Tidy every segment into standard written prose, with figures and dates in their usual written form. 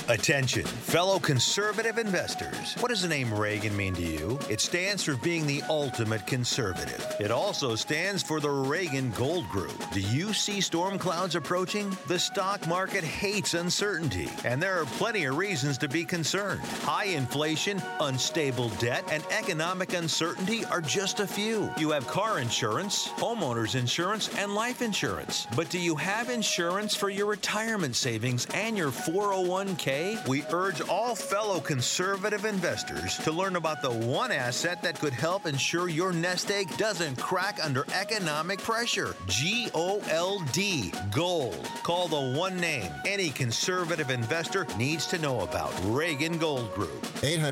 Attention, fellow conservative investors. What does the name Reagan mean to you? It stands for being the ultimate conservative. It also stands for the Reagan Gold Group. Do you see storm clouds approaching? The stock market hates uncertainty, and there are plenty of reasons to be concerned. High inflation, unstable debt, and economic uncertainty are just a few. You have car insurance, homeowners insurance, and life insurance. But do you have insurance for your retirement savings and your 401k? We urge all fellow conservative investors to learn about the one asset that could help ensure your nest egg doesn't crack under economic pressure. G-O-L-D, gold. Call the one name any conservative investor needs to know about. Reagan Gold Group.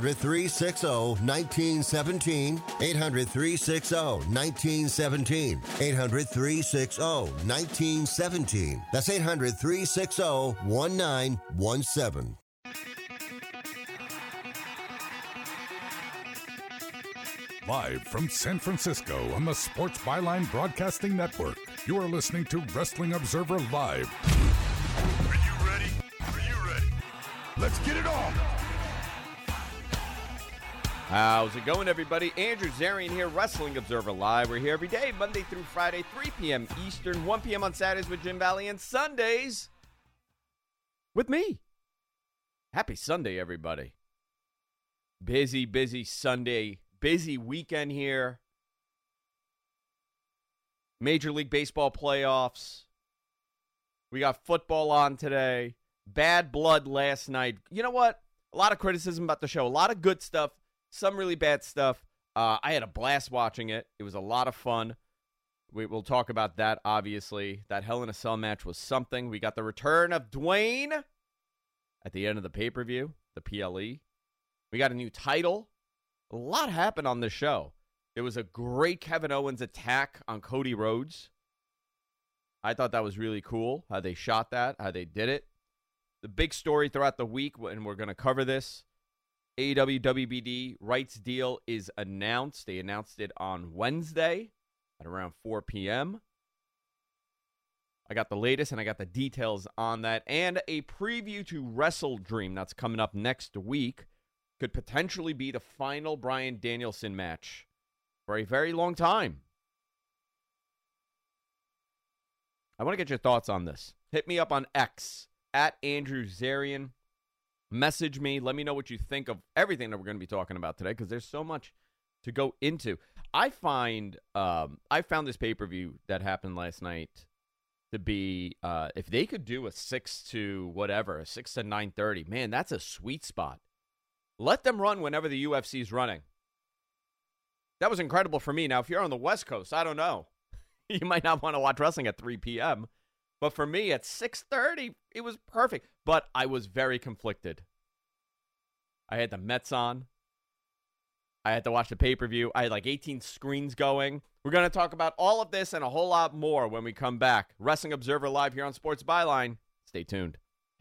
800-360-1917. 800-360-1917. 800-360-1917. That's 800-360-1917. Live from San Francisco on the Sports Byline Broadcasting Network, you are listening to Wrestling Observer Live. Are you ready? Are you ready? Let's get it on! How's it going, everybody? Andrew Zarian here, Wrestling Observer Live. We're here every day, Monday through Friday, 3 p.m. Eastern, 1 p.m. on Saturdays with Jim Valley, and Sundays with me. Happy Sunday, everybody. Busy Sunday. Busy weekend here. Major League Baseball playoffs. We got football on today. Bad blood last night. You know what? A lot of criticism about the show. A lot of good stuff. Some really bad stuff. I had a blast watching it. It was a lot of fun. We'll talk about that, obviously. That Hell in a Cell match was something. We got the return of Dwayne at the end of the pay-per-view, the PLE. We got a new title. A lot happened on this show. There was a great Kevin Owens attack on Cody Rhodes. I thought that was really cool, how they shot that, how they did it. The big story throughout the week, and we're going to cover this, AEW WBD rights deal is announced. They announced it on Wednesday at around 4 p.m. I got the latest, and I got the details on that, and a preview to Wrestle Dream that's coming up next week. Could potentially be the final Bryan Danielson match for a very long time. I want to get your thoughts on this. Hit me up on X, at Andrew Zarian. Message me. Let me know what you think of everything that we're going to be talking about today, because there's so much to go into. I found this pay-per-view that happened last night to be, if they could do a 6 to 9:30, man, that's a sweet spot. Let them run whenever the UFC is running. That was incredible for me. Now, if you're on the West Coast, I don't know. You might not want to watch wrestling at 3 p.m. But for me, at 6:30, it was perfect. But I was very conflicted. I had the Mets on. I had to watch the pay-per-view. I had like 18 screens going. We're going to talk about all of this and a whole lot more when we come back. Wrestling Observer Live here on Sports Byline. Stay tuned.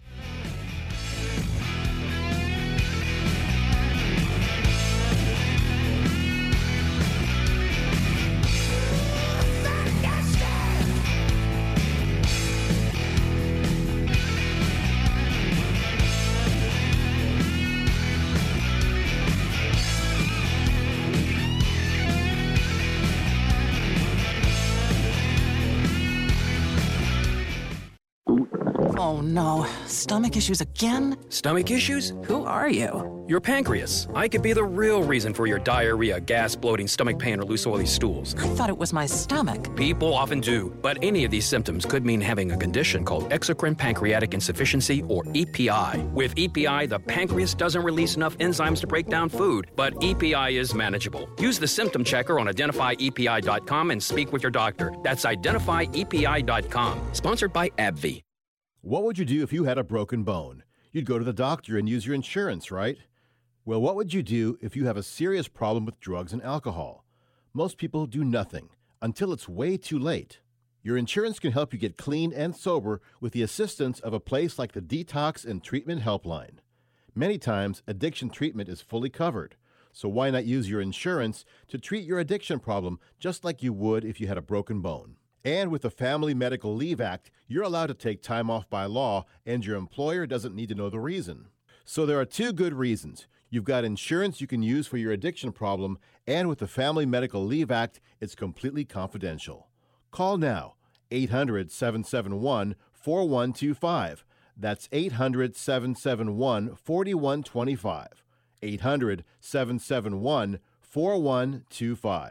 Oh no, stomach issues again? Stomach issues? Who are you? Your pancreas. I could be the real reason for your diarrhea, gas, bloating, stomach pain, or loose oily stools. I thought it was my stomach. People often do, but any of these symptoms could mean having a condition called exocrine pancreatic insufficiency, or EPI. With EPI, the pancreas doesn't release enough enzymes to break down food, but EPI is manageable. Use the symptom checker on identifyepi.com and speak with your doctor. That's identifyepi.com. Sponsored by AbbVie. What would you do if you had a broken bone? You'd go to the doctor and use your insurance, right? Well, what would you do if you have a serious problem with drugs and alcohol? Most people do nothing until it's way too late. Your insurance can help you get clean and sober with the assistance of a place like the Detox and Treatment Helpline. Many times, addiction treatment is fully covered, so why not use your insurance to treat your addiction problem just like you would if you had a broken bone? And with the Family Medical Leave Act, you're allowed to take time off by law, and your employer doesn't need to know the reason. So there are two good reasons. You've got insurance you can use for your addiction problem, and with the Family Medical Leave Act, it's completely confidential. Call now, 800-771-4125. That's 800-771-4125. 800-771-4125.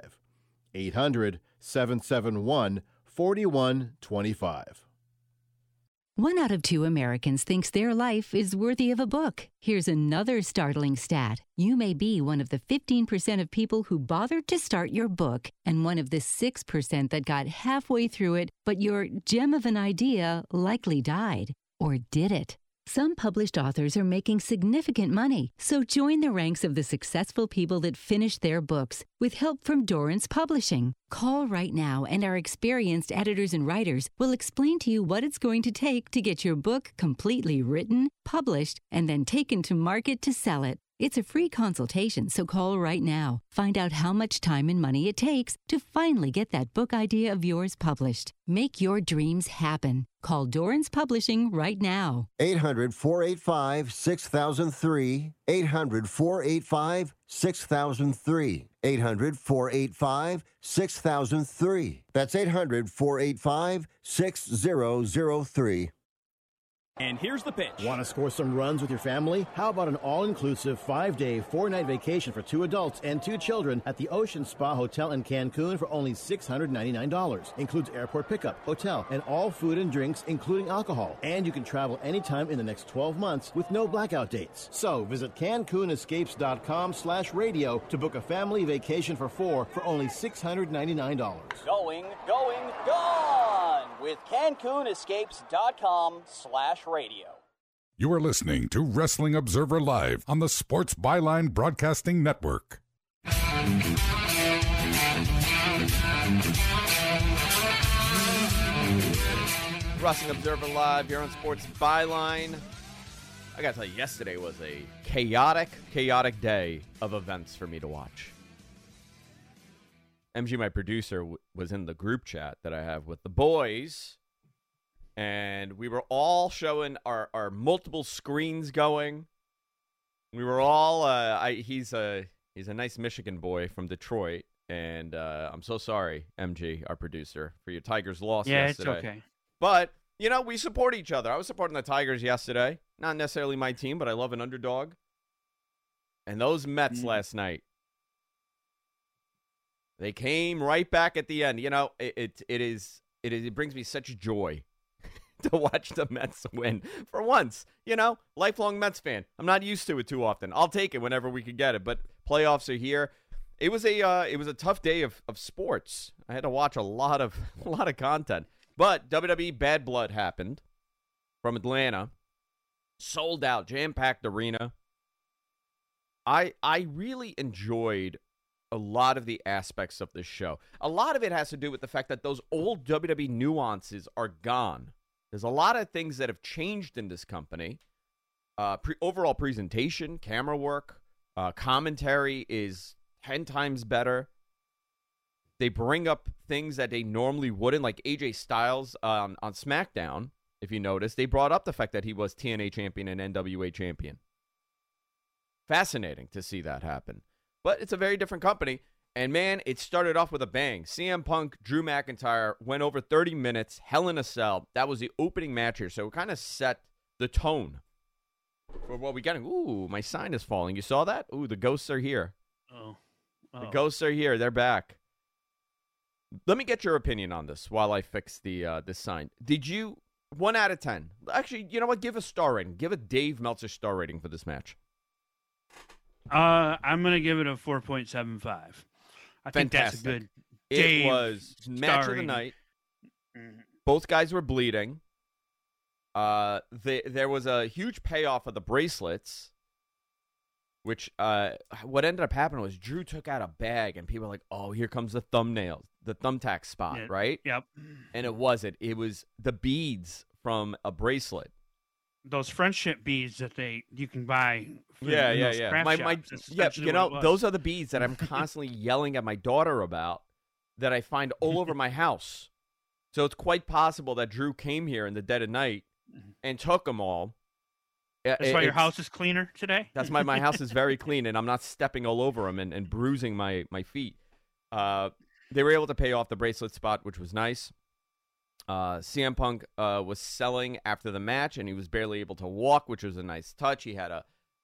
800-771-4125. 1 out of 2 Americans thinks their life is worthy of a book. Here's another startling stat. You may be one of the 15% of people who bothered to start your book and one of the 6% that got halfway through it, but your gem of an idea likely died. Or did it? Some published authors are making significant money, so join the ranks of the successful people that finish their books with help from Dorrance Publishing. Call right now and our experienced editors and writers will explain to you what it's going to take to get your book completely written, published, and then taken to market to sell it. It's a free consultation, so call right now. Find out how much time and money it takes to finally get that book idea of yours published. Make your dreams happen. Call Dorrance Publishing right now. 800-485-6003. 800-485-6003. 800-485-6003. That's 800-485-6003. And here's the pitch. Want to score some runs with your family? How about an all-inclusive 5-day, 4-night vacation for 2 adults and 2 children at the Ocean Spa Hotel in Cancun for only $699. Includes airport pickup, hotel, and all food and drinks, including alcohol. And you can travel anytime in the next 12 months with no blackout dates. So visit CancunEscapes.com/radio to book a family vacation for 4 for only $699. Going, gone with CancunEscapes.com/radio. You are listening to Wrestling Observer Live on the Sports Byline Broadcasting Network. Wrestling Observer Live here on Sports Byline. I gotta tell you, yesterday was a chaotic day of events for me to watch. MG, my producer, was in the group chat that I have with the boys, and we were all showing our multiple screens going. We were all he's a nice Michigan boy from Detroit, and I'm so sorry, MG, our producer, for your Tigers loss yesterday. Yeah, it's okay. But, you know, we support each other. I was supporting the Tigers yesterday. Not necessarily my team, but I love an underdog. And those Mets last night, they came right back at the end. You know, it brings me such joy to watch the Mets win for once. You know, lifelong Mets fan. I'm not used to it too often. I'll take it whenever we can get it. But playoffs are here. It was a tough day of sports. I had to watch a lot of content. But WWE Bad Blood happened from Atlanta. Sold out, jam-packed arena. I really enjoyed a lot of the aspects of this show. A lot of it has to do with the fact that those old WWE nuances are gone. There's a lot of things that have changed in this company. Overall presentation, camera work, commentary is 10 times better. They bring up things that they normally wouldn't, like AJ Styles on SmackDown, if you notice. They brought up the fact that he was TNA champion and NWA champion. Fascinating to see that happen. But it's a very different company. And, man, it started off with a bang. CM Punk, Drew McIntyre went over 30 minutes, Hell in a Cell. That was the opening match here. So it kind of set the tone for what we got. Ooh, my sign is falling. You saw that? Ooh, the ghosts are here. Oh. The ghosts are here. They're back. Let me get your opinion on this while I fix the this sign. Did you, 1 out of 10. Actually, you know what? Give a star rating. Give a Dave Meltzer star rating for this match. I'm going to give it a 4.75. I think that's a good Dave It was match of the night. Both guys were bleeding. There was a huge payoff of the bracelets, which what ended up happening was Drew took out a bag, and people were like, oh, here comes the thumbtack spot, right? Yep. And it wasn't. It was the beads from a bracelet. Those friendship beads that you can buy. Yeah. You know, those those are the beads that I'm constantly yelling at my daughter about that I find all over my house. So it's quite possible that Drew came here in the dead of night and took them all That's why your house is cleaner today? That's my house is very clean, and I'm not stepping all over them and bruising my feet. They were able to pay off the bracelet spot, which was nice. CM Punk was selling after the match, and he was barely able to walk, which was a nice touch. He had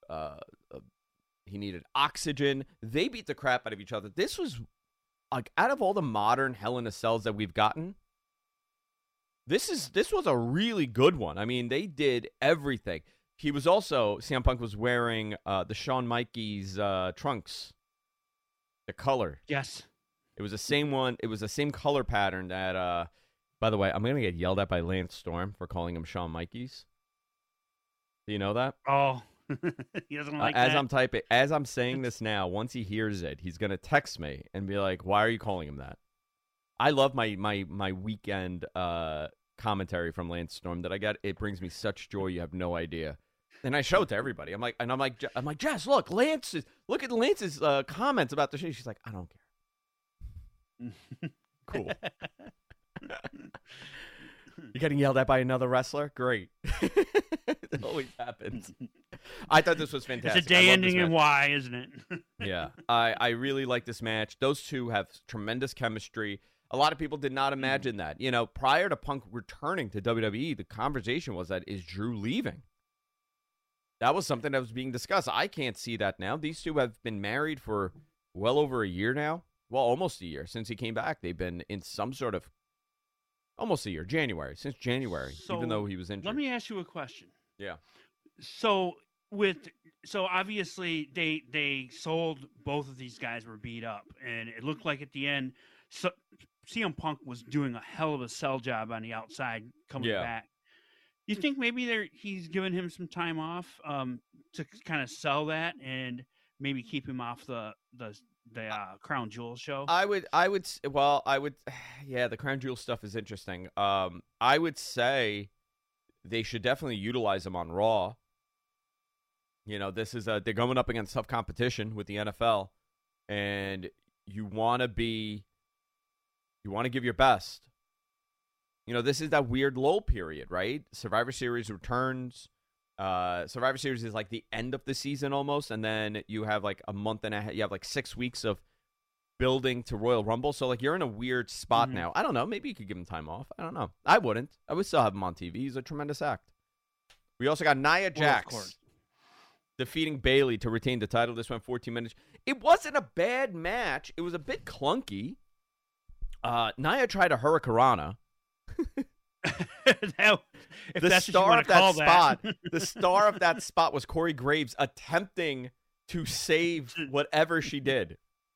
he needed oxygen. They beat the crap out of each other. This was, like, out of all the modern Hell in a Cells that we've gotten, this was a really good one. I mean, they did everything. CM Punk was wearing the Shawn Michaels trunks, the color. Yes. It was the same one. It was the same color pattern that, by the way, I'm going to get yelled at by Lance Storm for calling him Shawn Michaels. Do you know that? Oh, he doesn't like that. As I'm saying this now, once he hears it, he's going to text me and be like, why are you calling him that? I love my weekend commentary from Lance Storm that I get. It brings me such joy. You have no idea. And I show it to everybody. I'm like, Jess, look at Lance's comments about the show. She's like, I don't care. Cool. You're getting yelled at by another wrestler? Great. It always happens. I thought this was fantastic. It's a day ending in Y, isn't it? Yeah. I really like this match. Those two have tremendous chemistry. A lot of people did not imagine that. You know, prior to Punk returning to WWE, the conversation was that, is Drew leaving? That was something that was being discussed. I can't see that now. These two have been married for well over a year now. Well, almost a year since he came back. They've been in some sort of almost a year, since January, even though he was injured. Let me ask you a question. Yeah. So obviously they sold both of these guys were beat up, and it looked like at the end, CM Punk was doing a hell of a sell job on the outside coming back. You think maybe he's giving him some time off to kind of sell that and maybe keep him off the Crown Jewel show? Yeah, the Crown Jewel stuff is interesting. I would say they should definitely utilize him on Raw. You know, this is they're going up against tough competition with the NFL, and you want to give your best. You know, this is that weird lull period, right? Survivor Series returns. Survivor Series is like the end of the season almost, and then you have like a month and a half. You have like 6 weeks of building to Royal Rumble. So like you're in a weird spot now. I don't know. Maybe you could give him time off. I don't know. I wouldn't. I would still have him on TV. He's a tremendous act. We also got Nia Jax defeating Bayley to retain the title. This went 14 minutes. It wasn't a bad match. It was a bit clunky. Nia tried a Hurricanrana. The star of that spot was Corey Graves attempting to save whatever she did.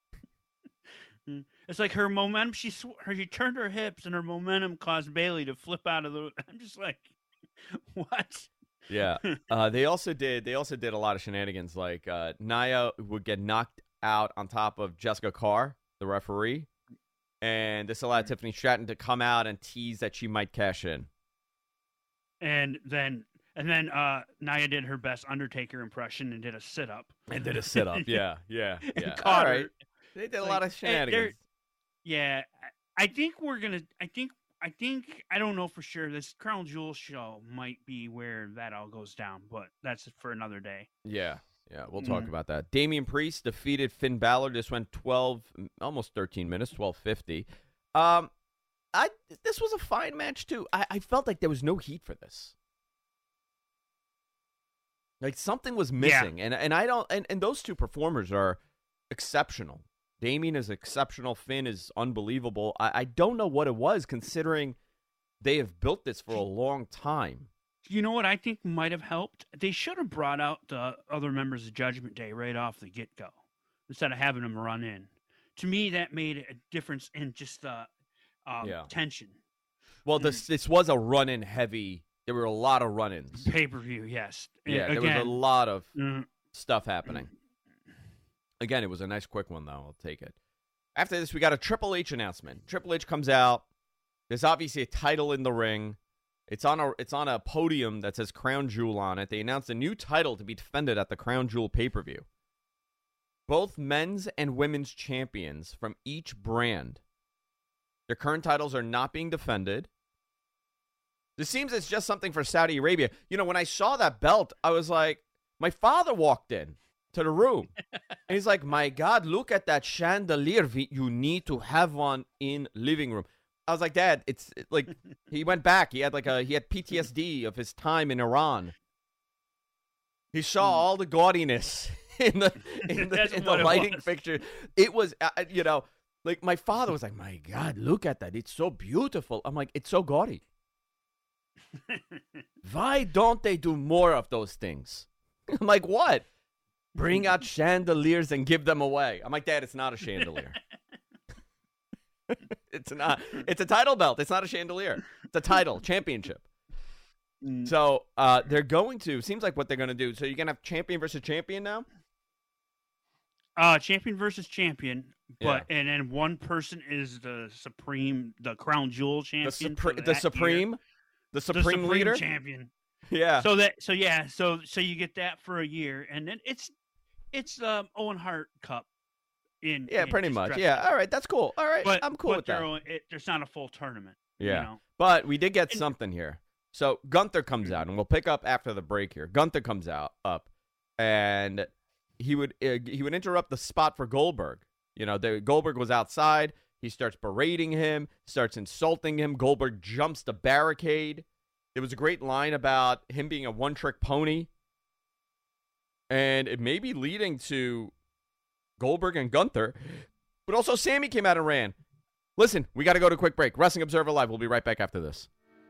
It's like her momentum. She turned her hips, and her momentum caused Bayley to flip out of the. I'm just like, what? Yeah. They also did a lot of shenanigans. Like Nia would get knocked out on top of Jessica Carr, the referee. And this allowed Tiffany Stratton to come out and tease that she might cash in. And then Nia did her best Undertaker impression and did a sit-up. Yeah. Caught her. Right. They did a lot of shenanigans. I think we're going to – I don't know for sure. This Crown Jewel show might be where that all goes down, but that's for another day. Yeah. Yeah, we'll talk about that. Damian Priest defeated Finn Balor. This went almost 13 minutes, 12:50. This was a fine match too. I felt like there was no heat for this. Like something was missing, and I don't. And those two performers are exceptional. Damian is exceptional. Finn is unbelievable. I don't know what it was, considering they have built this for a long time. You know what I think might have helped? They should have brought out the other members of Judgment Day right off the get-go instead of having them run in. To me, that made a difference in just the tension. Well, this was a run-in heavy. There were a lot of run-ins. Pay-per-view, yes. Yeah, there was a lot of stuff happening. Again, it was a nice quick one, though. I'll take it. After this, we got a Triple H announcement. Triple H comes out. There's obviously a title in the ring. It's on a podium that says Crown Jewel on it. They announced a new title to be defended at the Crown Jewel pay-per-view. Both men's and women's champions from each brand. Their current titles are not being defended. It seems it's just something for Saudi Arabia. You know, when I saw that belt, I was like, my father walked in to the room. And he's like, my God, look at that chandelier. You need to have one in living room. I was like, Dad, it's like, he went back. He had PTSD of his time in Iran. He saw all the gaudiness in the lighting fixture. It was, like my father was like, my God, look at that. It's so beautiful. I'm like, it's so gaudy. Why don't they do more of those things? I'm like, what? Bring out chandeliers and give them away. I'm like, Dad, it's not a chandelier. It's not. It's a title belt. It's not a chandelier. It's a title, championship. So they're going to, seems like what they're going to do. So you're going to have champion versus champion now? Champion versus champion. But and then one person is the crown jewel champion. The supreme leader champion. Yeah. So you get that for a year, and then it's Owen Hart Cup. Pretty much. Yeah. All right, that's cool. All right, I'm cool with that. There's not a full tournament. Yeah. You know? But we did get something here. So Gunther comes out, and we'll pick up after the break here. Gunther comes up, and he would interrupt the spot for Goldberg. You know, Goldberg was outside. He starts berating him, starts insulting him. Goldberg jumps the barricade. There was a great line about him being a one-trick pony. And it may be leading to Goldberg and Gunther. But also Sammy came out and ran. Listen, we got to go to a quick break. Wrestling Observer Live. We'll be right back after this.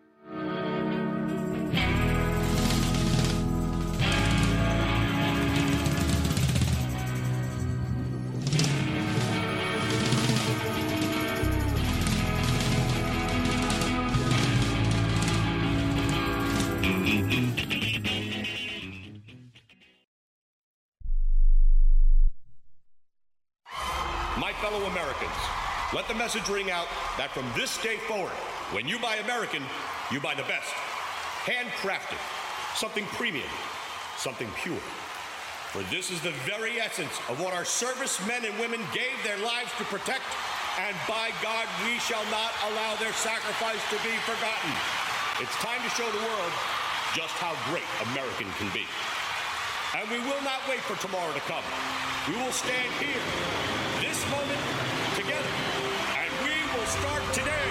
My fellow Americans, let the message ring out that from this day forward, when you buy American, you buy the best. Handcrafted, something premium, something pure. For this is the very essence of what our servicemen and women gave their lives to protect, and by God, we shall not allow their sacrifice to be forgotten. It's time to show the world just how great American can be. And we will not wait for tomorrow to come. We will stand here, this moment, together, and we will start today.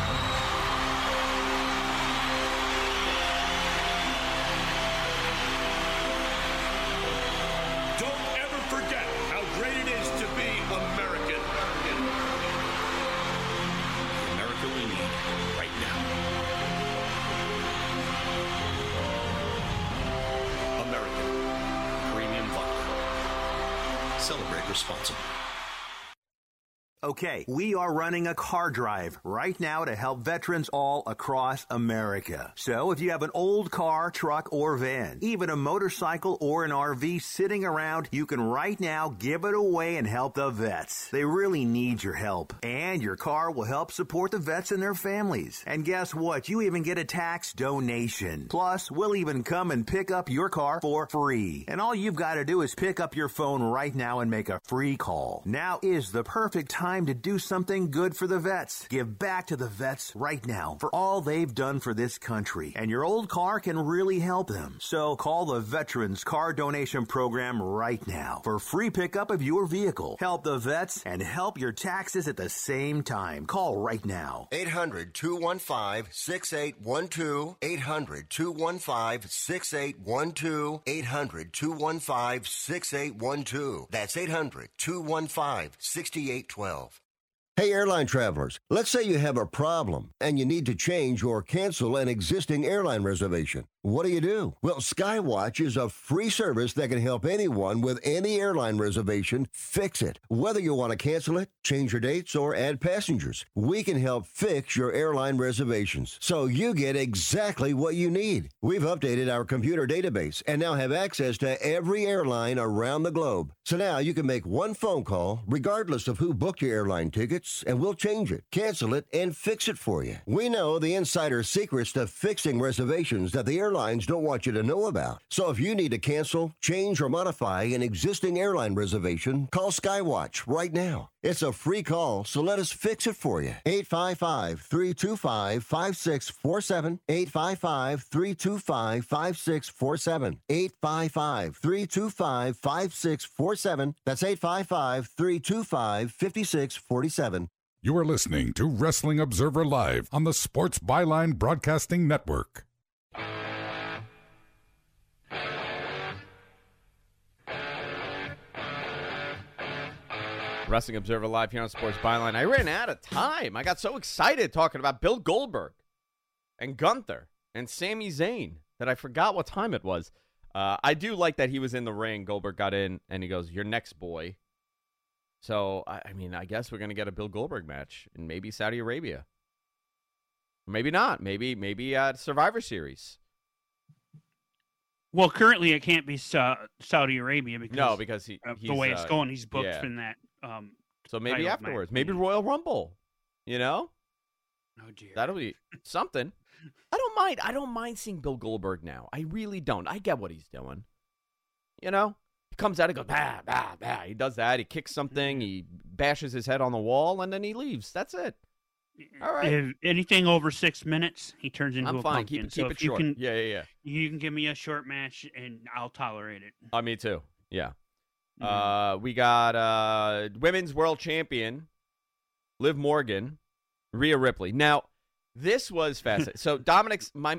Don't ever forget how great it is to be American. America we need right now. American Premium Vodka. Celebrate responsibly. Okay, we are running a car drive right now to help veterans all across America. So if you have an old car, truck, or van, even a motorcycle or an RV sitting around, you can right now give it away and help the vets. They really need your help. And your car will help support the vets and their families. And guess what? You even get a tax donation. Plus, we'll even come and pick up your car for free. And all you've got to do is pick up your phone right now and make a free call. Now is the perfect time to do something good for the vets. Give back to the vets right now for all they've done for this country. And your old car can really help them. So call the Veterans Car Donation Program right now for free pickup of your vehicle. Help the vets and help your taxes at the same time. Call right now. 800-215-6812. 800-215-6812. 800-215-6812. That's 800-215-6812. Hey, airline travelers, let's say you have a problem and you need to change or cancel an existing airline reservation. What do? Well, Skywatch is a free service that can help anyone with any airline reservation fix it. Whether you want to cancel it, change your dates, or add passengers, we can help fix your airline reservations so you get exactly what you need. We've updated our computer database and now have access to every airline around the globe. So now you can make one phone call regardless of who booked your airline tickets, and we'll change it, cancel it, and fix it for you. We know the insider secrets to fixing reservations that the airlines don't want you to know about. So if you need to cancel, change, or modify an existing airline reservation, call Skywatch right now. It's a free call, so let us fix it for you. 855-325-5647. 855-325-5647. 855-325-5647. That's 855-325-5647. You are listening to Wrestling Observer Live on the Sports Byline Broadcasting Network. Wrestling Observer Live here on Sports Byline. I ran out of time. I got so excited talking about Bill Goldberg and Gunther and Sami Zayn that I forgot what time it was. I do like that he was in the ring. Goldberg got in, and he goes, "You're next, boy." So, I mean, I guess we're going to get a Bill Goldberg match in maybe Saudi Arabia. Maybe not. Maybe at Survivor Series. Well, currently it can't be Saudi Arabia because he's the way it's going, he's booked in that. So maybe afterwards, maybe Royal Rumble. You know, oh dear, that'll be something. I don't mind seeing Bill Goldberg now. I really don't. I get what he's doing. You know, he comes out and goes bah bah bah. He does that. He kicks something. He bashes his head on the wall, and then he leaves. That's it. All right. If anything over 6 minutes, he turns into a fine. pumpkin. Keep it short. Yeah. You can give me a short match, and I'll tolerate it. Me too. Yeah. We got Women's World Champion Liv Morgan, Rhea Ripley. Now, this was fascinating. So Dominic's my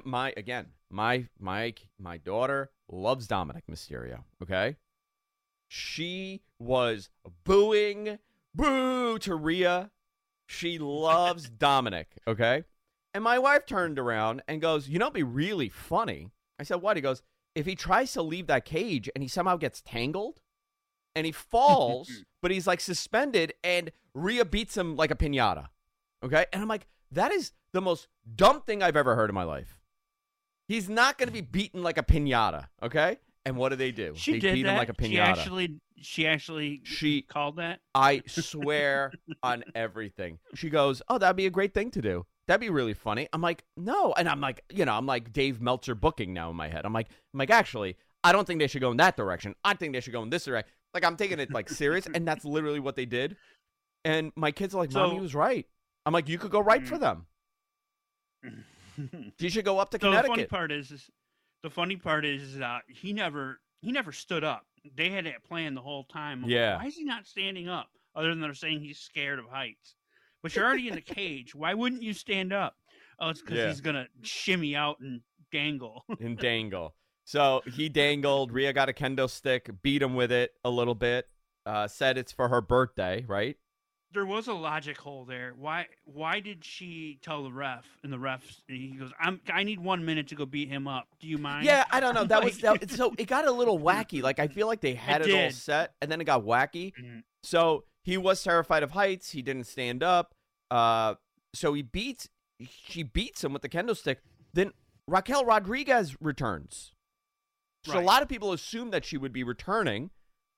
daughter loves Dominic Mysterio. Okay, she was booing boo to Rhea. She loves Dominic. Okay, and my wife turned around and goes, "You know, it'd be really funny." I said, "What?" He goes, "If he tries to leave that cage and he somehow gets tangled." And he falls, but he's like suspended, and Rhea beats him like a piñata. Okay? And I'm like, that is the most dumb thing I've ever heard in my life. He's not going to be beaten like a piñata. Okay? And what do? They beat him like a piñata. She actually called that? I swear on everything. She goes, "Oh, that'd be a great thing to do. That'd be really funny." I'm like, no. And I'm like, I'm like Dave Meltzer booking now in my head. I'm like, actually, I don't think they should go in that direction. I think they should go in this direction. Like, I'm taking it, like, serious, and that's literally what they did. And my kids are like, Mommy was right. I'm like, you could go right for them. You should go up to Connecticut. The funny part is he never stood up. They had that plan the whole time. I'm yeah. Like, why is he not standing up? Other than they're saying he's scared of heights. But you're already in a cage. Why wouldn't you stand up? Oh, it's because he's going to shimmy out and dangle. So he dangled. Rhea got a kendo stick, beat him with it a little bit, said it's for her birthday, right? There was a logic hole there. Why did she tell the ref? And the ref, he goes, I need 1 minute to go beat him up. Do you mind? Yeah, I don't know. So it got a little wacky. Like, I feel like they had it all set, and then it got wacky. Mm-hmm. So he was terrified of heights. He didn't stand up. So she beats him with the kendo stick. Then Raquel Rodriguez returns. So a lot of people assumed that she would be returning.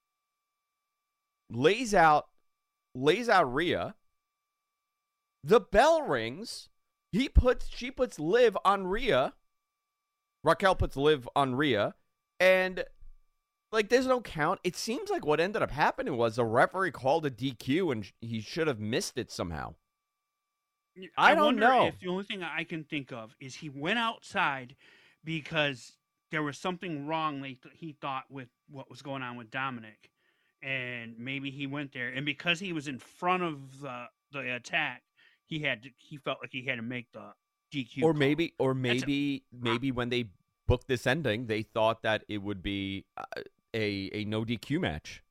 Lays out Rhea. The bell rings. She puts Liv on Rhea. Raquel puts Liv on Rhea. And, like, there's no count. It seems like what ended up happening was the referee called a DQ and he should have missed it somehow. I don't know. If the only thing I can think of is he went outside because there was something wrong, he thought, with what was going on with Dominic. And maybe he went there. And because he was in front of the attack, he felt like he had to make the DQ Or maybe when they booked this ending, they thought that it would be a no DQ match.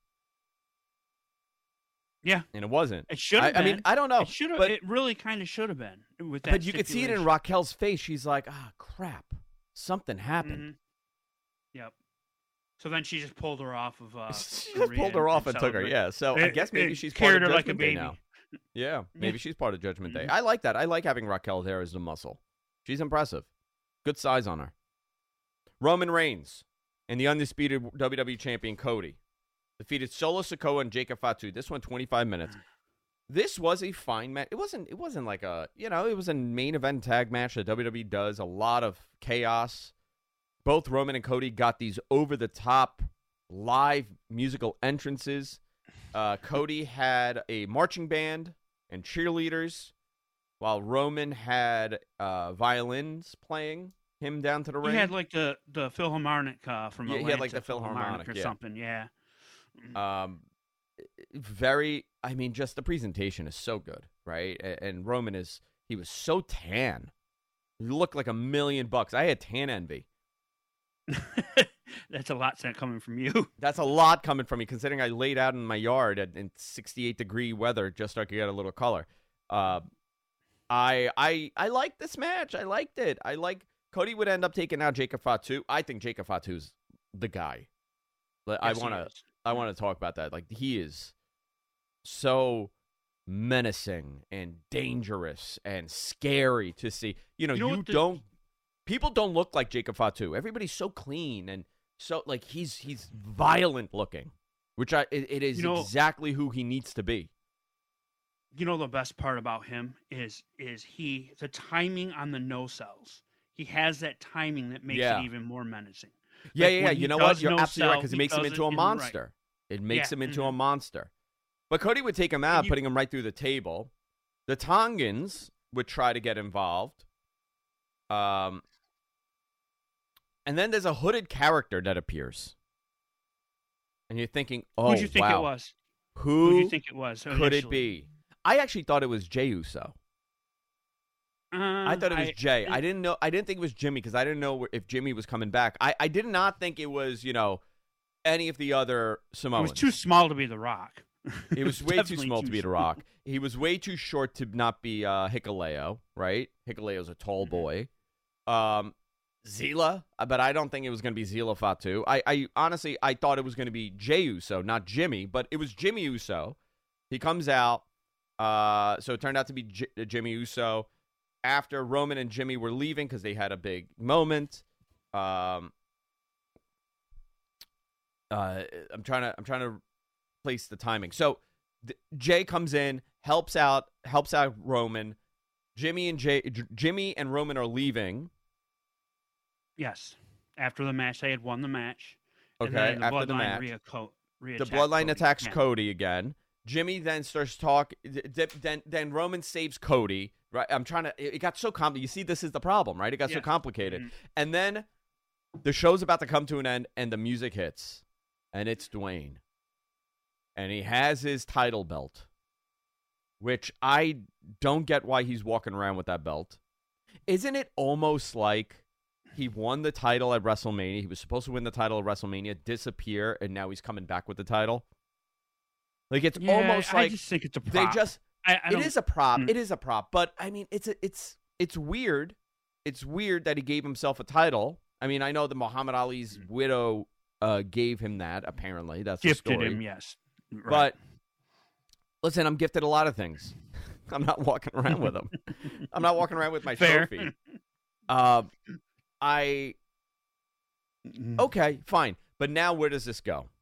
Yeah. And it wasn't. It should have been. I mean, I don't know. It really kind of should have been with that. But you could see it in Raquel's face. She's like, crap. Something happened. Mm-hmm. Yep. So then she just pulled her off of. She just pulled her off and took her. Yeah. So I guess maybe she's part of Judgment Day now. Yeah. Maybe she's part of Judgment Day. I like that. I like having Raquel there as the muscle. She's impressive. Good size on her. Roman Reigns and the undisputed WWE champion Cody defeated Solo Sikoa and Jacob Fatu. This went 25 minutes. This was a fine match. It wasn't like it was a main event tag match that WWE does. A lot of chaos. both Roman and Cody got these over-the-top live musical entrances. Cody had a marching band and cheerleaders, while Roman had violins playing him down to the ring. He had like the Philharmonic from Atlanta. He had like the Philharmonic or something. Yeah. Just the presentation is so good, right? And Roman he was so tan. He looked like $1 million. I had tan envy. That's a lot coming from you. That's a lot coming from me, considering I laid out in my yard in 68-degree weather just so I could get a little color. I liked this match. I liked it. Cody would end up taking out Jacob Fatu. I think Jacob Fatu's the guy. I want to talk about that. Like, he is so menacing and dangerous and scary to see. People don't look like Jacob Fatu. Everybody's so clean and so like he's violent looking, which it is exactly who he needs to be. You know, the best part about him is the timing on the no-sells. He has that timing that makes it even more menacing. Yeah. You know what? You're absolutely right, because it makes him into a monster. Right. It makes him into a monster. But Cody would take him out, putting him right through the table. The Tongans would try to get involved. And then there's a hooded character that appears. And you're thinking, oh, who do you think it was? Who do you think it was? Could it be? I actually thought it was Jey Uso. I thought it was Jay. I didn't think it was Jimmy, because I didn't know if Jimmy was coming back. I did not think it was, any of the other Samoans. It was too small to be The Rock. It was way too small to be The Rock. He was way too short to not be Hikuleo, right? Hikuleo's a tall boy. Zila, but I don't think it was going to be Zila Fatu. I honestly, I thought it was going to be Jey Uso, not Jimmy, but it was Jimmy Uso. He comes out, so it turned out to be Jimmy Uso. After Roman and Jimmy were leaving because they had a big moment, I'm trying to place the timing. So Jay comes in, helps out Roman. Jimmy and Roman are leaving. Yes, after the match, they had won the match. Okay, after the match, the Bloodline attacks Cody again. Jimmy then starts talking. Then Roman saves Cody. Right, it got so complicated. You see, this is the problem, right? It got so complicated. Mm-hmm. And then the show's about to come to an end, and the music hits, and it's Dwayne. And he has his title belt, which I don't get why he's walking around with that belt. Isn't it almost like he won the title at WrestleMania? He was supposed to win the title at WrestleMania, disappear, and now he's coming back with the title? Like, it's almost like I just think it's a prop. It is a prop. It is a prop. But I mean, it's weird. It's weird that he gave himself a title. I mean, I know that Muhammad Ali's widow gave him that. Apparently, that's gifted the story. him. Yes, right. But listen, I'm gifted a lot of things. I'm not walking around with them. I'm not walking around with my trophy. Okay, fine. But now, where does this go?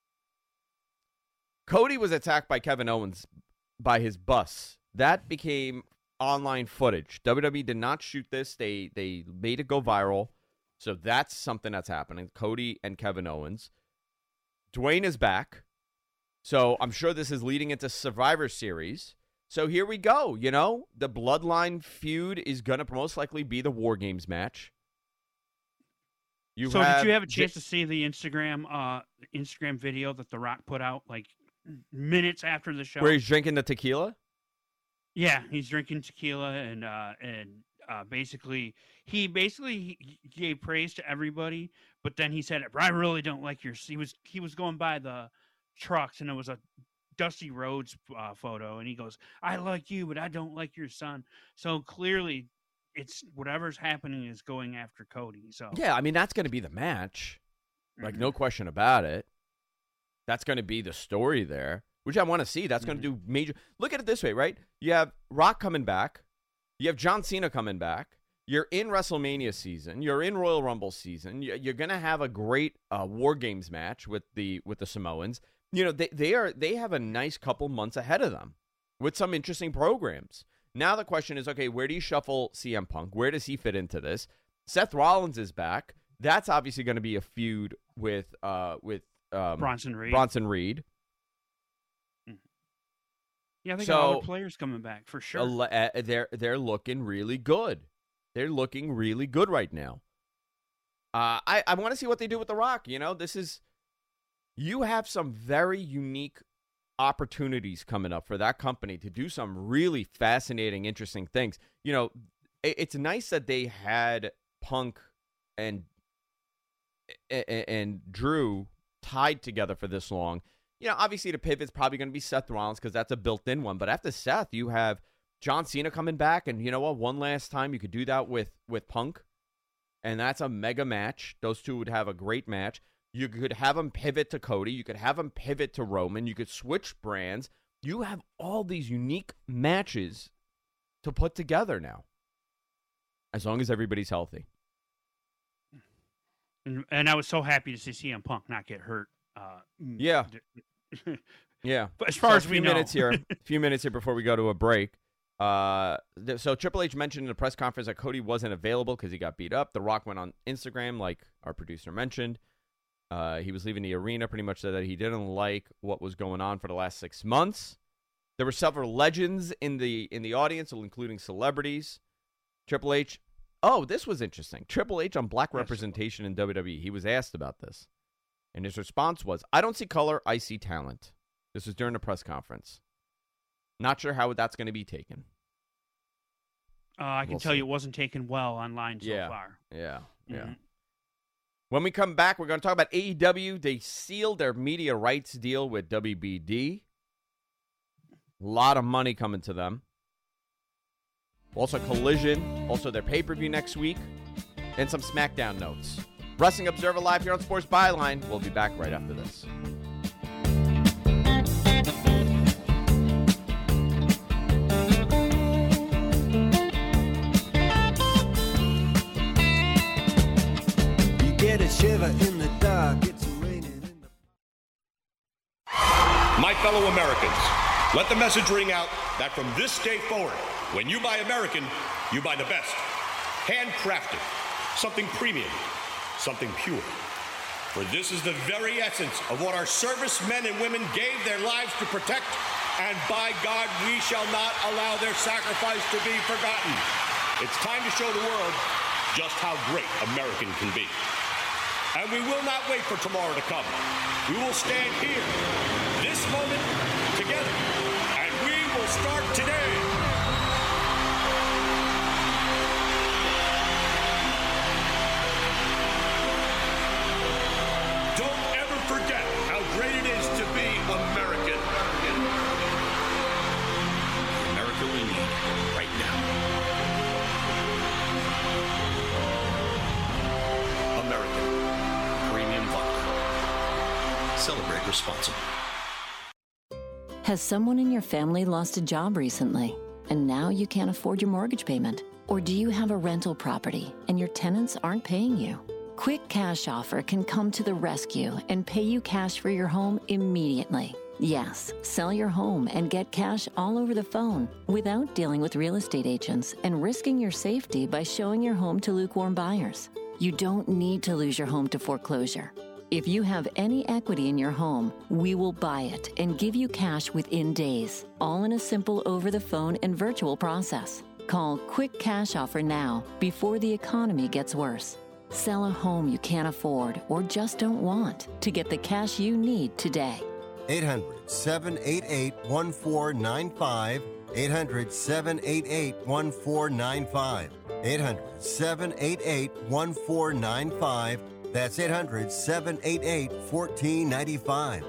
Cody was attacked by Kevin Owens by his bus. That became online footage. WWE did not shoot this. They made it go viral. So that's something that's happening. Cody and Kevin Owens. Dwayne is back. So I'm sure this is leading into Survivor Series. So here we go. The Bloodline feud is going to most likely be the War Games match. Did you have a chance to see the Instagram video that The Rock put out, like, minutes after the show, where he's drinking the tequila? Yeah, he's drinking tequila, and basically he gave praise to everybody, but then he said, "I really don't like your." He was going by the trucks, and it was a Dusty Rhodes photo, and he goes, "I like you, but I don't like your son." So clearly, it's whatever's happening is going after Cody. So yeah, I mean, that's going to be the match, like no question about it. That's going to be the story there, which I want to see. That's going to do major. Look at it this way, right? You have Rock coming back. You have John Cena coming back. You're in WrestleMania season. You're in Royal Rumble season. You're going to have a great War Games match with the Samoans. They have a nice couple months ahead of them with some interesting programs. Now the question is, okay, where do you shuffle CM Punk? Where does he fit into this? Seth Rollins is back. That's obviously going to be a feud with Bronson Reed. Yeah, they got other players coming back for sure. They're looking really good. They're looking really good right now. I want to see what they do with The Rock. You have some very unique opportunities coming up for that company to do some really fascinating, interesting things. It's nice that they had Punk and Drew tied together for this long. Obviously the pivot's probably going to be Seth Rollins because that's a built-in one. But after Seth, you have John Cena coming back, and you know what? One last time you could do that with Punk, and that's a mega match. Those two would have a great match. You could have them pivot to Cody. You could have them pivot to Roman. You could switch brands. You have all these unique matches to put together now, as long as everybody's healthy. And I was so happy to see CM Punk not get hurt. Yeah. But as far as we know. A few minutes here before we go to a break. So Triple H mentioned in a press conference that Cody wasn't available because he got beat up. The Rock went on Instagram, like our producer mentioned. He was leaving the arena, pretty much said that he didn't like what was going on for the last 6 months. There were several legends in the audience, including celebrities. Triple H. Oh, this was interesting. Triple H on black representation in WWE. He was asked about this. And his response was, I don't see color, I see talent. This was during a press conference. Not sure how that's going to be taken. I can tell you it wasn't taken well online so far. Yeah. When we come back, we're going to talk about AEW. They sealed their media rights deal with WBD. A lot of money coming to them. Also Collision, also their pay-per-view next week, and some SmackDown notes. Wrestling Observer Live here on Sports Byline. We'll be back right after this. You get a shiver in the dark, it's raining in the... My fellow Americans, let the message ring out that from this day forward, when you buy American, you buy the best. Handcrafted, something premium, something pure. For this is the very essence of what our servicemen and women gave their lives to protect, and by God, we shall not allow their sacrifice to be forgotten. It's time to show the world just how great American can be. And we will not wait for tomorrow to come. We will stand here, this moment, together, and we will start today. Forget how great it is to be American. America we need right now. American Premium Vodka. Celebrate responsibly. Has someone in your family lost a job recently, and now you can't afford your mortgage payment? Or do you have a rental property and your tenants aren't paying you? Quick Cash Offer can come to the rescue and pay you cash for your home immediately. Yes, sell your home and get cash all over the phone without dealing with real estate agents and risking your safety by showing your home to lukewarm buyers. You don't need to lose your home to foreclosure. If you have any equity in your home, we will buy it and give you cash within days, all in a simple over-the-phone and virtual process. Call Quick Cash Offer now before the economy gets worse. Sell a home you can't afford or just don't want to get the cash you need today. 800-788-1495. 800-788-1495. 800-788-1495. That's 800-788-1495.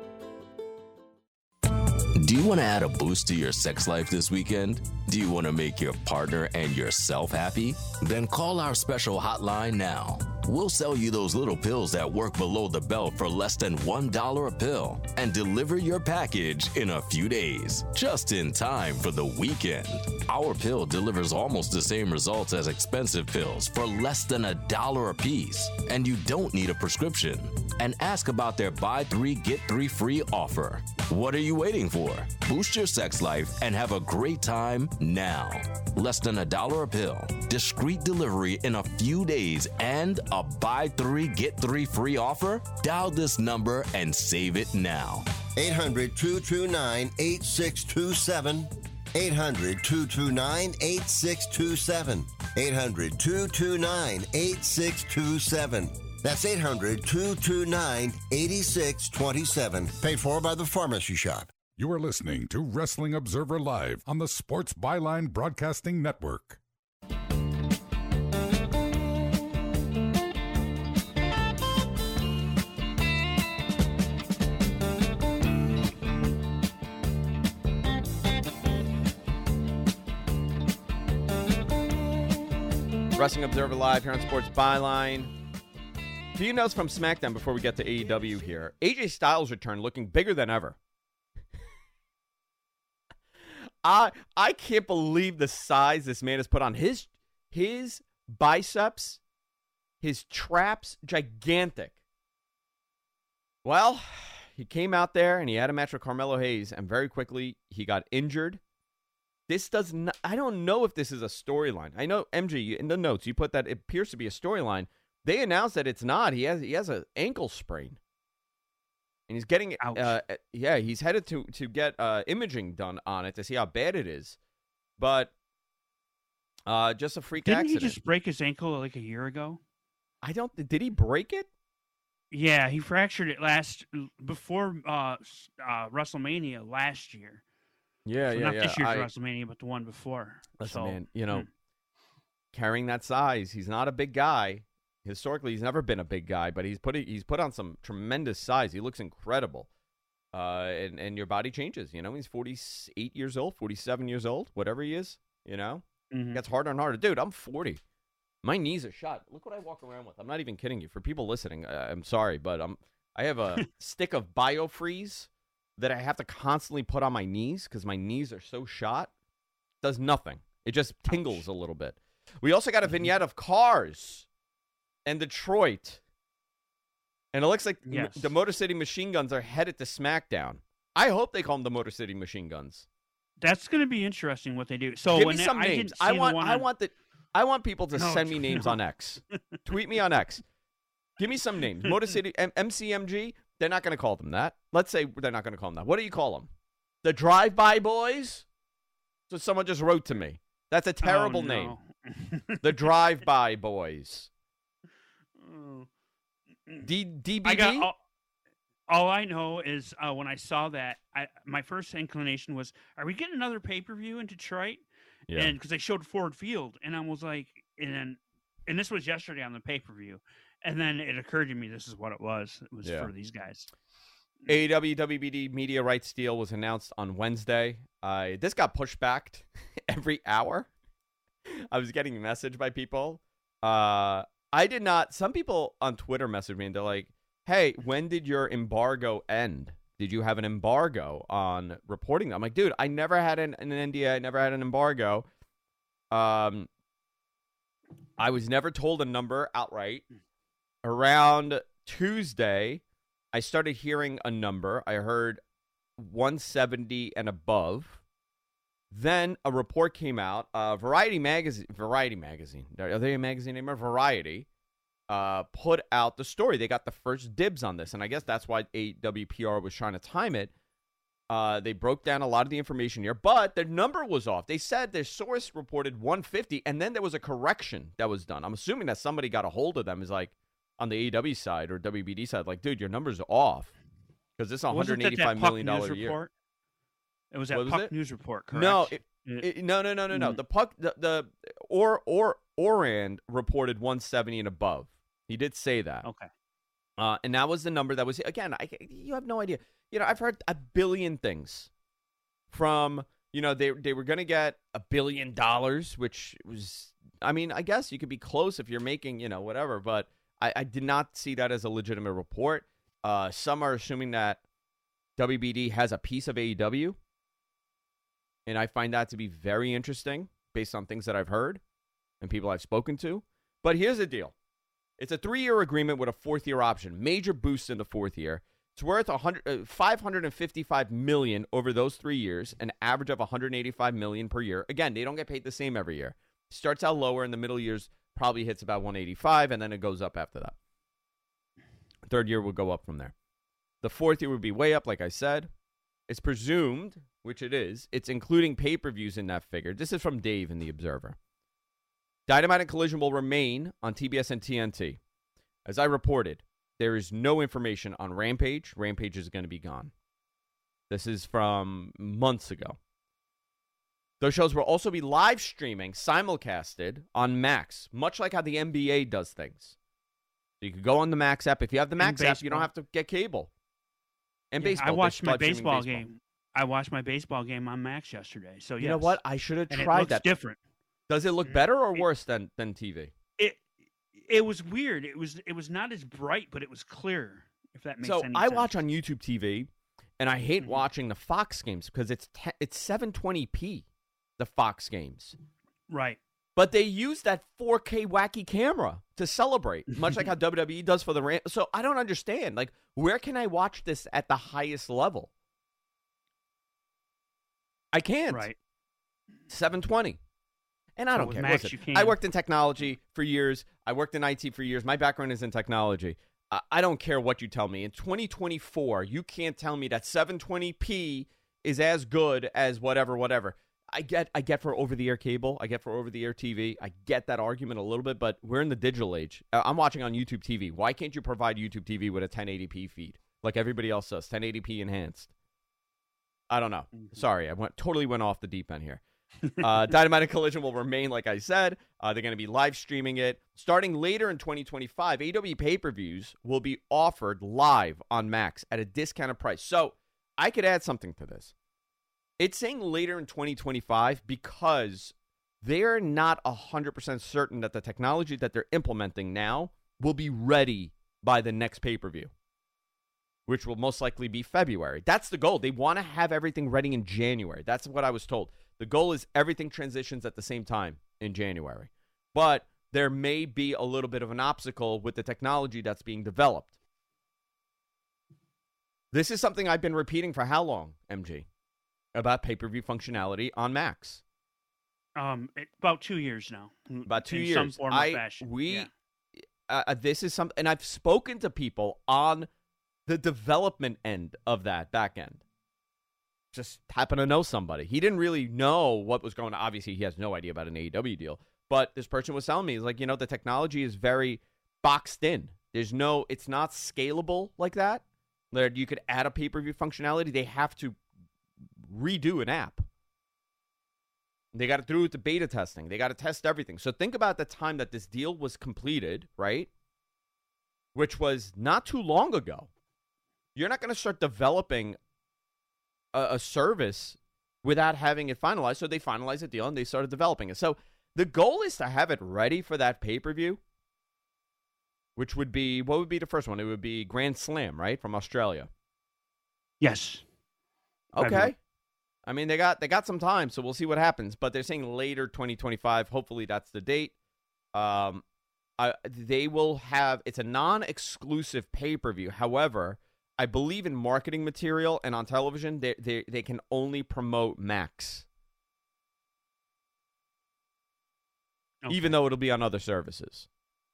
Do you want to add a boost to your sex life this weekend? Do you want to make your partner and yourself happy? Then call our special hotline now. We'll sell you those little pills that work below the belt for less than $1 a pill and deliver your package in a few days, just in time for the weekend. Our pill delivers almost the same results as expensive pills for less than $1 a piece, and you don't need a prescription. And ask about their buy 3 get 3 free offer. What are you waiting for? Boost your sex life and have a great time now. Less than $1 a pill, discreet delivery in a few days, and a buy 3 get 3 free offer? Dial this number and save it now. 800-229-8627. 800-229-8627. 800-229-8627. That's 800-229-8627. Paid for by the Pharmacy Shop. You are listening to Wrestling Observer Live on the Sports Byline Broadcasting Network. Wrestling Observer Live here on Sports Byline. Few notes from SmackDown before we get to AEW here. AJ Styles returned looking bigger than ever. I can't believe the size this man has put on. His biceps, his traps, gigantic. Well, he came out there and he had a match with Carmelo Hayes, and very quickly he got injured. This does not, I don't know if this is a storyline. I know, MG, in the notes, you put that it appears to be a storyline. They announced that it's not. He has an ankle sprain. And he's getting, he's headed to get imaging done on it to see how bad it is. But just a freak accident. Didn't he just break his ankle like a year ago? Did he break it? Yeah, he fractured it before WrestleMania last year. Yeah, so yeah, not yeah. this year's WrestleMania, but the one before. Listen, man, carrying that size, he's not a big guy. Historically, he's never been a big guy, but he's put on some tremendous size. He looks incredible. And your body changes. He's 48 years old, 47 years old, whatever he is. It gets harder and harder. Dude, I'm 40. My knees are shot. Look what I walk around with. I'm not even kidding you. For people listening, I'm sorry, but I have a stick of BioFreeze that I have to constantly put on my knees because my knees are so shot. It does nothing. It just tingles a little bit. We also got a vignette of Cars and Detroit. And it looks like the Motor City Machine Guns are headed to SmackDown. I hope they call them the Motor City Machine Guns. That's going to be interesting what they do. So give me some names. I want people to send me names on X. Tweet me on X. Give me some names. Motor City, MCMG. They're not going to call them that. Let's say they're not going to call them that. What do you call them? The Drive-By Boys? So someone just wrote to me. That's a terrible name. The Drive-By Boys. DBD? All I know is when I saw that, my first inclination was, are we getting another pay-per-view in Detroit? Yeah. And because they showed Ford Field, and I was like, and this was yesterday on the pay-per-view. And then it occurred to me this is what it was. It was for these guys. AEW WBD media rights deal was announced on Wednesday. This got pushed back every hour. I was getting a message by people. I did not. Some people on Twitter messaged me and they're like, hey, when did your embargo end? Did you have an embargo on reporting? I'm like, dude, I never had an NDA. I never had an embargo. I was never told a number outright. Around Tuesday, I started hearing a number. I heard 170 and above. Then a report came out. Variety magazine. Are they a magazine anymore? Variety put out the story. They got the first dibs on this, and I guess that's why AWPR was trying to time it. They broke down a lot of the information here, but their number was off. They said their source reported 150, and then there was a correction that was done. I'm assuming that somebody got a hold of them. Is like, on the AEW side or WBD side, like, dude, your numbers are off because it's $185 million a year. Report? It was that Puck News Report, correct? No, no. The Puck, the Orand reported 170 and above. He did say that. Okay. And that was the number that was, again, you have no idea. I've heard a billion things from, they were going to get $1 billion, which was, I mean, I guess you could be close if you're making, whatever, but I did not see that as a legitimate report. Some are assuming that WBD has a piece of AEW, and I find that to be very interesting based on things that I've heard and people I've spoken to. But here's the deal. It's a 3-year agreement with a 4th-year option. Major boost in the 4th year. It's worth $555 million over those 3 years, an average of $185 million per year. Again, they don't get paid the same every year. Starts out lower in the middle years, probably hits about 185, and then it goes up after that. Third year will go up from there. The fourth year would be way up, like I said. It's presumed, which it is, it's including pay-per-views in that figure. This is from Dave in The Observer. Dynamite and Collision will remain on TBS and TNT. As I reported, there is no information on Rampage. Rampage is going to be gone. This is from months ago. Those shows will also be live streaming, simulcasted on Max, much like how the NBA does things. So you could go on the Max app. If you have the Max app, you don't have to get cable. And baseball. I watched my baseball game. I watched my baseball game on Max yesterday. So you know what? I should have tried it looks that. Different. Does it look better or worse than TV? It was weird. It was not as bright, but it was clearer. If that makes any sense. So I watch on YouTube TV, and I hate watching the Fox games because it's 720p. The Fox games, right? But they use that 4K wacky camera to celebrate, much like how WWE does for the So I don't understand. Like, where can I watch this at the highest level? I can't. Right. 720. And I don't care. Max, Listen, I worked in technology for years. I worked in IT for years. My background is in technology. I don't care what you tell me. In 2024, you can't tell me that 720p is as good as whatever. I get for over-the-air cable. I get for over-the-air TV. I get that argument a little bit, but we're in the digital age. I'm watching on YouTube TV. Why can't you provide YouTube TV with a 1080p feed like everybody else does, 1080p enhanced? I don't know. Sorry, I totally went off the deep end here. Dynamite and Collision will remain, like I said. They're going to be live streaming it. Starting later in 2025, AEW pay-per-views will be offered live on Max at a discounted price. So I could add something to this. It's saying later in 2025 because they're not 100% certain that the technology that they're implementing now will be ready by the next pay-per-view, which will most likely be February. That's the goal. They want to have everything ready in January. That's what I was told. The goal is everything transitions at the same time in January. But there may be a little bit of an obstacle with the technology that's being developed. This is something I've been repeating for how long, MG? About pay-per-view functionality on Max. About 2 years now. About 2 years. Some form or fashion. This is something, and I've spoken to people on the development end of that back end. Just happen to know somebody. He didn't really know what was going on. Obviously, he has no idea about an AEW deal. But this person was telling me, he's like, the technology is very boxed in. It's not scalable like that. Where you could add a pay-per-view functionality. They have to redo an app. They got to do with the beta testing. They got to test everything. So think about the time that this deal was completed, right? Which was not too long ago. You're not going to start developing a service without having it finalized. So they finalized the deal and they started developing it. So the goal is to have it ready for that pay-per-view, which would be, what would be the first one? It would be Grand Slam, right? From Australia. Yes. Okay. I mean, they got some time, so we'll see what happens. But they're saying later 2025. Hopefully that's the date. They will have, it's a non-exclusive pay-per-view. However, I believe in marketing material and on television, they can only promote Max. Okay. Even though it'll be on other services.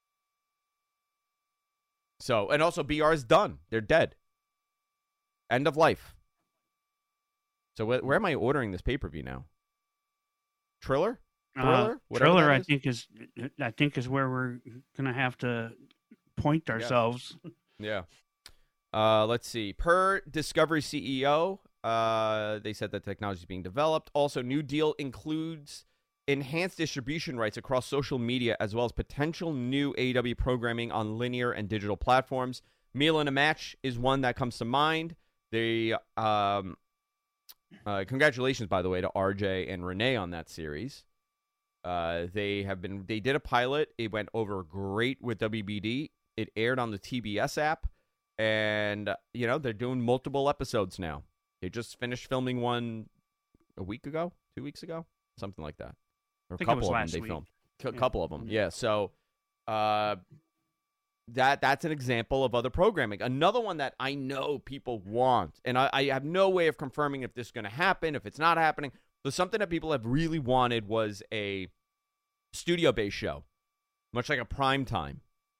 So, and also BR is done. They're dead. End of life. So where am I ordering this pay-per-view now? Triller? Triller, I think is where we're gonna have to point ourselves. Yeah. Let's see. Per Discovery CEO, they said that technology is being developed. Also, new deal includes enhanced distribution rights across social media, as well as potential new AEW programming on linear and digital platforms. Meal in a Match is one that comes to mind. They congratulations, by the way, to RJ and Renee on that series. They did a pilot. It went over great with WBD. It aired on the TBS app, and they're doing multiple episodes now. They just finished filming one a week ago, 2 weeks ago, something like that. Or a couple of them they filmed. A couple of them, yeah. So, that's an example of other programming. Another one that I know people want, and I have no way of confirming if this is going to happen, if it's not happening, but something that people have really wanted was a studio-based show, much like a primetime.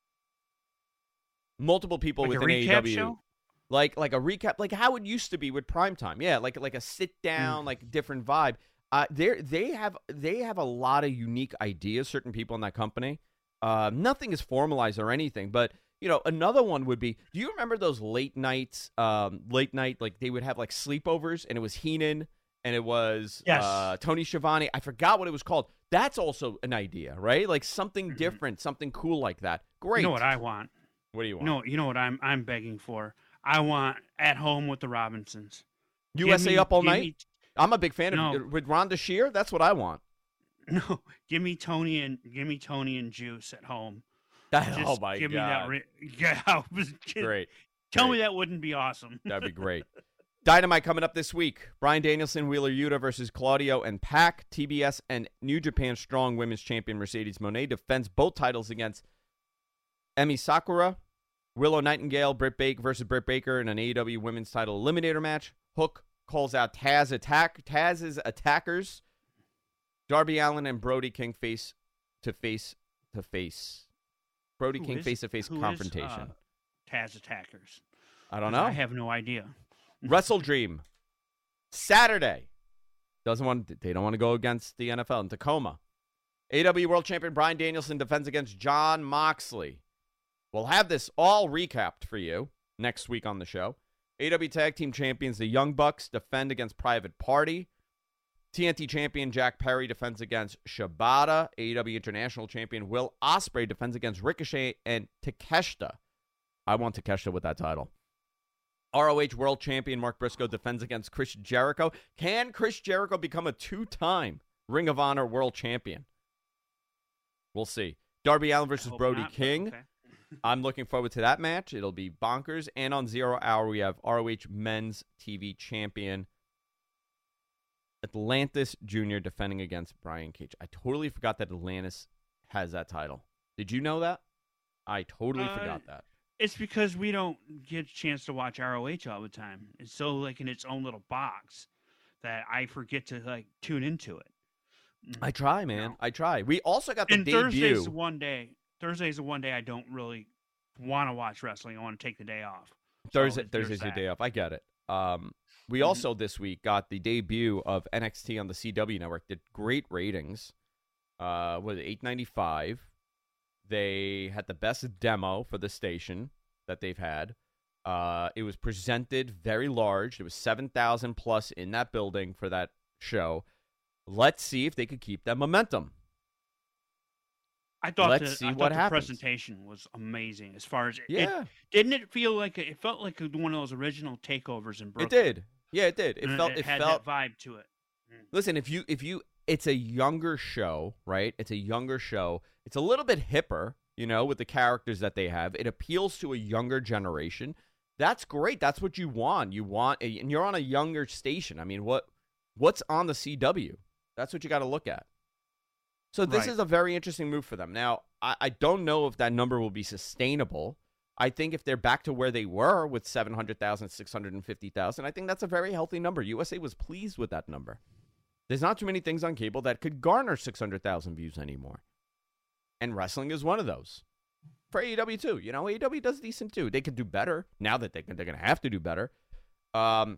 Multiple people like within a recap AEW. Show? Like a recap, like how it used to be with primetime. Yeah, like a sit-down, like different vibe. They have a lot of unique ideas, certain people in that company. Nothing is formalized or anything, but another one would be, do you remember those late night, like they would have like sleepovers, and it was Heenan and it was Tony Schiavone. I forgot what it was called. That's also an idea, right? Like something different, something cool like that. Great. You know what I want? What do you want? No, you know what I'm begging for? I want At Home with the Robinsons. USA Up All Night? I'm a big fan of with Rhonda Shear. That's what I want. No, give me Tony and Juice at home. Oh my give God! Me that Great. Tell me that wouldn't be awesome. That'd be great. Dynamite coming up this week. Bryan Danielson, Wheeler Yuta versus Claudio and Pac. TBS and New Japan Strong Women's Champion Mercedes Moné defends both titles against Emi Sakura. Willow Nightingale, Britt Baker versus Britt Baker in an AEW Women's Title Eliminator match. Hook calls out Taz's attackers. Darby Allin and Brody King face to face. Brody King face-to-face confrontation. Taz attackers. I don't know. I have no idea. Wrestle Dream. Saturday. They don't want to go against the NFL in Tacoma. AEW World Champion Bryan Danielson defends against Jon Moxley. We'll have this all recapped for you next week on the show. AEW Tag Team Champions, the Young Bucks, defend against Private Party. TNT Champion Jack Perry defends against Shibata. AEW International Champion Will Ospreay defends against Ricochet and Takeshita. I want Takeshita with that title. ROH World Champion Mark Briscoe defends against Chris Jericho. Can Chris Jericho become a 2-time Ring of Honor World Champion? We'll see. Darby Allin versus Brody King. Okay. I'm looking forward to that match. It'll be bonkers. And on 0 Hour, we have ROH Men's TV Champion Atlantis Jr. defending against Brian Cage. I totally forgot that Atlantis has that title. Did you know that? I totally forgot that. It's because we don't get a chance to watch ROH all the time. It's so like in its own little box that I forget to tune into it. I try, man. I try. We also got the debut. Thursday's the one day I don't really want to watch wrestling. I want to take the day off. Thursday's your day off. I get it. We also this week got the debut of NXT on the CW network. Did great ratings. Was it 895? They had the best demo for the station that they've had. It was presented very large. There was 7,000 plus in that building for that show. Let's see if they could keep that momentum. I thought the presentation was amazing. As far as didn't it feel like it felt like one of those original takeovers in Brooklyn? It did. Yeah, it did. It felt that vibe to it. Listen, if you it's a younger show, right? It's a younger show. It's a little bit hipper, with the characters that they have. It appeals to a younger generation. That's great. That's what you want. And you're on a younger station. I mean, what's on the CW? That's what you got to look at. So this is a very interesting move for them. Now, I don't know if that number will be sustainable. I think if they're back to where they were with 700,000, 650,000, I think that's a very healthy number. USA was pleased with that number. There's not too many things on cable that could garner 600,000 views anymore. And wrestling is one of those. For AEW, too. AEW does decent, too. They could do better now that they're going to have to do better. I'm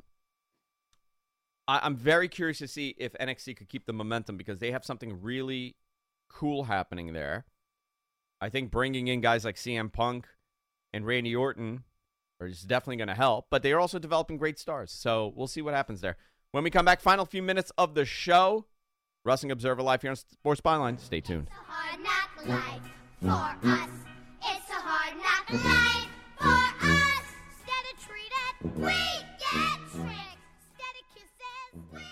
very curious to see if NXT could keep the momentum because they have something really cool happening there. I think bringing in guys like CM Punk and Randy Orton is definitely going to help, but they are also developing great stars. So we'll see what happens there. When we come back, final few minutes of the show. Wrestling Observer Live here on Sports Byline. Stay tuned. It's a hard knock life for us. It's a hard knock life for us. Instead of treated, we get tricked. Instead of kisses, we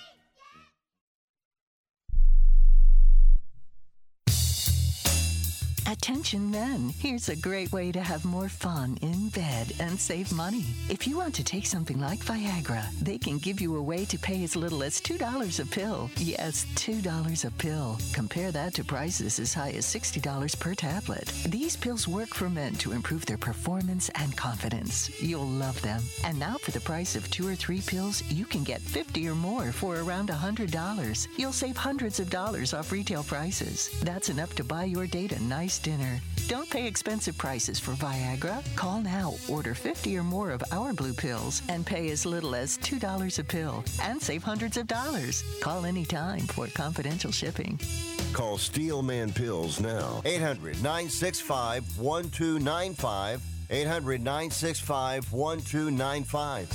At 10 Attention men, here's a great way to have more fun in bed and save money. If you want to take something like Viagra, they can give you a way to pay as little as $2 a pill. Yes, $2 a pill. Compare that to prices as high as $60 per tablet. These pills work for men to improve their performance and confidence. You'll love them. And now for the price of 2 or 3 pills, you can get 50 or more for around $100. You'll save hundreds of dollars off retail prices. That's enough to buy your date a nice dinner. Don't pay expensive prices for Viagra. Call now, order 50 or more of our blue pills, and pay as little as $2 a pill and save hundreds of dollars. Call anytime for confidential shipping. Call Steelman Pills now. 800-965-1295. 800-965-1295.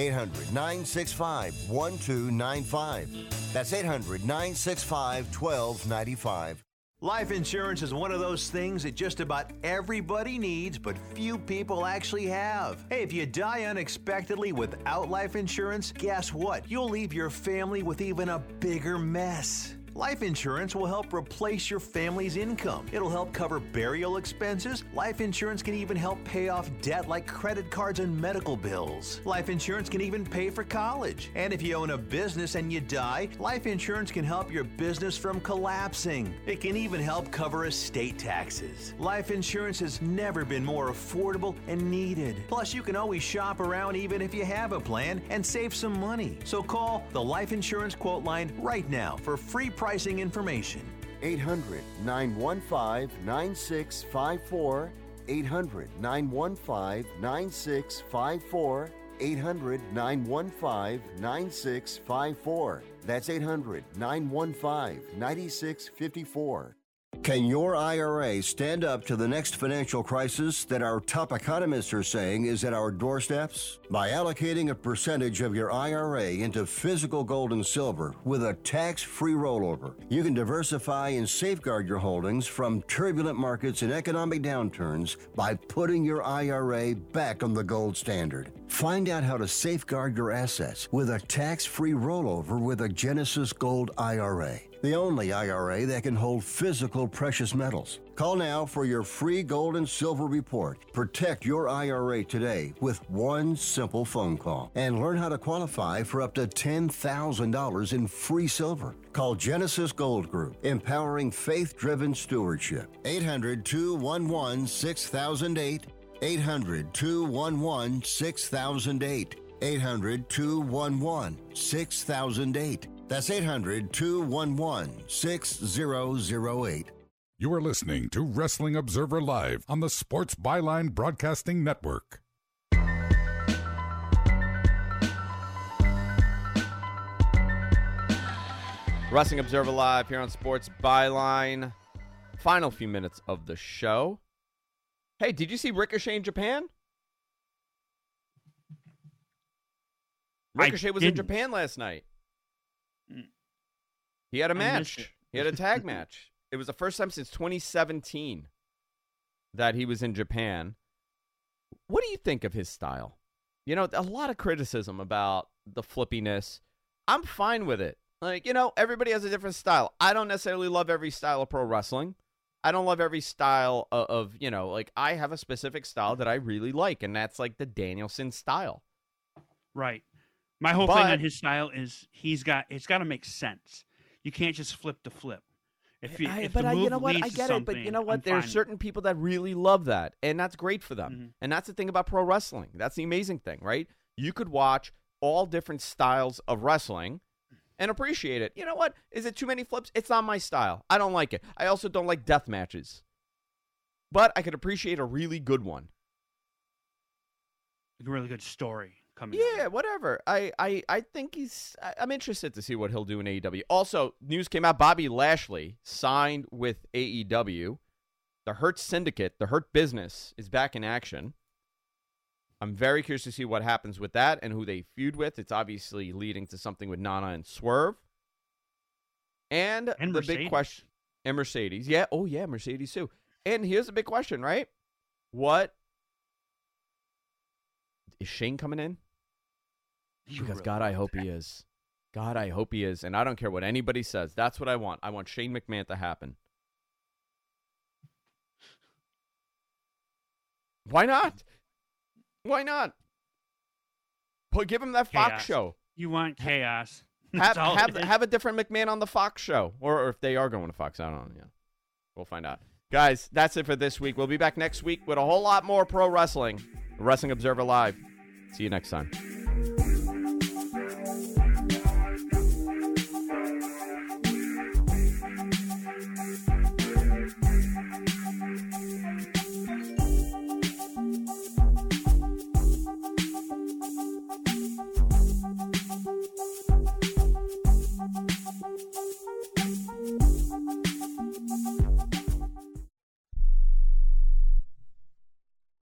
800-965-1295. That's 800-965-1295. Life insurance is one of those things that just about everybody needs, but few people actually have. Hey, if you die unexpectedly without life insurance, guess what? You'll leave your family with even a bigger mess. Life insurance will help replace your family's income. It'll help cover burial expenses. Life insurance can even help pay off debt like credit cards and medical bills. Life insurance can even pay for college. And if you own a business and you die, life insurance can help your business from collapsing. It can even help cover estate taxes. Life insurance has never been more affordable and needed. Plus, you can always shop around even if you have a plan and save some money. So call the Life Insurance Quote Line right now for free pricing information. 800-915-9654. 800-915-9654. 800-915-9654. That's 800-915-9654. Can your IRA stand up to the next financial crisis that our top economists are saying is at our doorsteps? By allocating a percentage of your IRA into physical gold and silver with a tax-free rollover, you can diversify and safeguard your holdings from turbulent markets and economic downturns by putting your IRA back on the gold standard. Find out how to safeguard your assets with a tax-free rollover with a Genesis Gold IRA. The only IRA that can hold physical precious metals. Call now for your free gold and silver report. Protect your IRA today with one simple phone call and learn how to qualify for up to $10,000 in free silver. Call Genesis Gold Group, empowering faith-driven stewardship. 800-211-6008. 800-211-6008. 800-211-6008. That's 800-211-6008. You are listening to Wrestling Observer Live on the Sports Byline Broadcasting Network. Wrestling Observer Live here on Sports Byline. Final few minutes of the show. Hey, did you see Ricochet in Japan? Ricochet was in Japan last night. He had a match. He had a tag match. It was the first time since 2017 that he was in Japan. What do you think of his style? You know, a lot of criticism about the flippiness. I'm fine with it. Like, you know, everybody has a different style. I don't necessarily love every style of pro wrestling. I don't love every style of, you know, like I have a specific style that I really like, and that's like the Danielson style. Right. My whole thing on his style is it's got to make sense. You can't just flip the flip. You know what? I get it, but you know what? There's certain people that really love that, and that's great for them. Mm-hmm. And that's the thing about pro wrestling. That's the amazing thing, right? You could watch all different styles of wrestling and appreciate it. You know what? Is it too many flips? It's not my style. I don't like it. I also don't like death matches. But I could appreciate a really good one. A really good story. Yeah, whatever. I think I'm interested to see what he'll do in AEW. Also, news came out, Bobby Lashley signed with AEW. The Hurt Syndicate, the Hurt Business, is back in action. I'm very curious to see what happens with that and who they feud with. It's obviously leading to something with Nana and Swerve. And the Mercedes. Big question. And Mercedes. Yeah, oh yeah, Mercedes too. And here's the big question, right? What? Is Shane coming in? Because God, I hope he is. God, I hope he is. And I don't care what anybody says. That's what I want. I want Shane McMahon to happen. Why not? Why not? Give him that Fox Chaos. show. You want chaos. Have a different McMahon on the Fox show. Or if they are going to Fox, I don't know. Yeah. We'll find out. Guys, that's it for this week. We'll be back next week with a whole lot more pro wrestling. Wrestling Observer Live. See you next time.